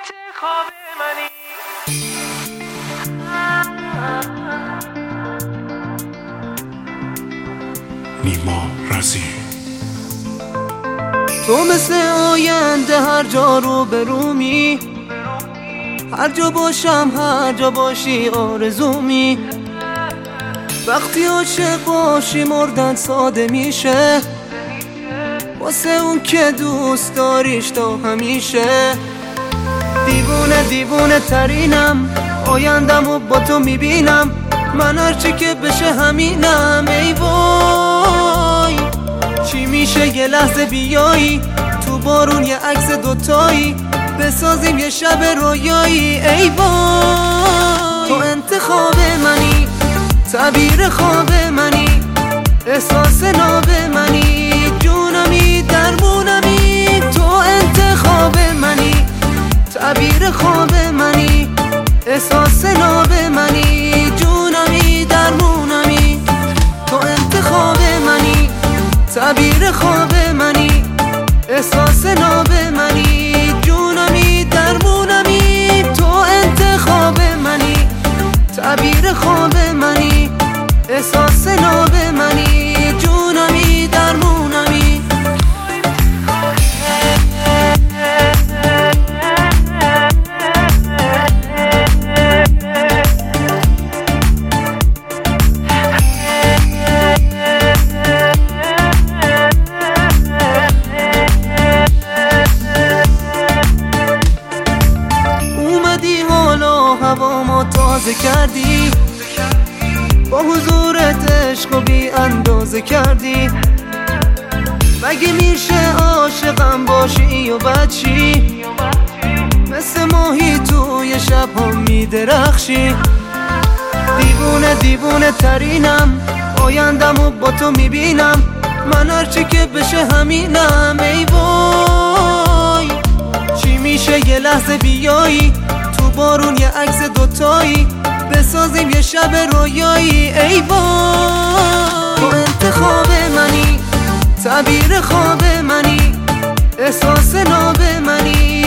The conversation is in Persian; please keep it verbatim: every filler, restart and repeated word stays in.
انتخاب منی. نیما رزی. تو مثل آینده هر جا رو برومی، هر جا باشم هر جا باشی آرزومی. وقتی عاشق باشی مردن ساده میشه، واسه اون که دوست داریش تا همیشه. دیوونه دیوونه ترینم، آیندم و با تو میبینم، من هرچی که بشه همینم. ای وای چی میشه یه لحظه بیایی تو بارون یه عکس دوتایی بسازیم یه شب رویایی. ای وای تو انتخاب منی، تعبیر خواب منی، احساس ناب منی، جونمی درمونمی. تو انتخاب منی، تعبیر خواب منی، احساس ناب منی، جونمی درمونمی. تو انتخاب منی، تعبیر خواب منی، احساس ناب منی، جونمی درمونمی. تو انتخاب منی، تعبیر خواب منی، احساس ناب منی، جونمی درمونمی. اومدی حالا هوامو تازه کردی، با حضورت عشق و بی اندازه کردی. مگه میشه عاشقم باشی و بچی، مثل ماهی توی شب هم میدرخشی. دیوونه دیوونه ترینم، آیندم و با تو میبینم، من هرچی که بشه همینم. ای وای چی میشه یه لحظه بیایی تو بارون یه عکس دوتایی بسازیم یه شب رویایی. ای وای تو انتخاب منی، تعبیر خواب منی، احساس ناب منی،